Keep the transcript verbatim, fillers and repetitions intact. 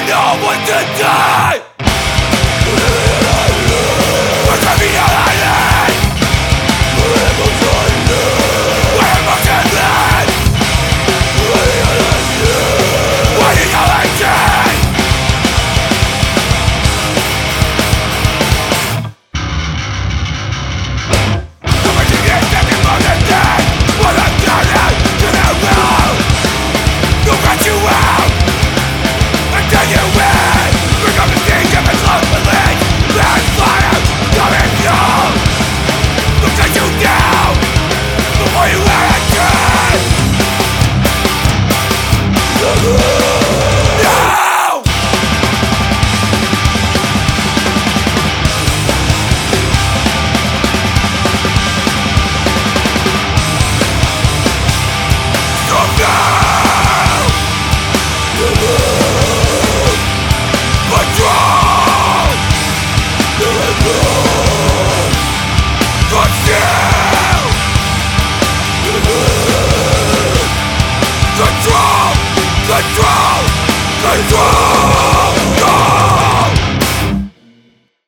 know what to die. What's on the other line? What emotion live? What emotion live? What the other line? What the other line? Somebody is taking more than that. What I'm turning to the road. Look at you out. Until you win. Become the king of its love belief. There's fire coming through. Look at you down before you let it turn. No! Stop now! Control! Control! Control! Control!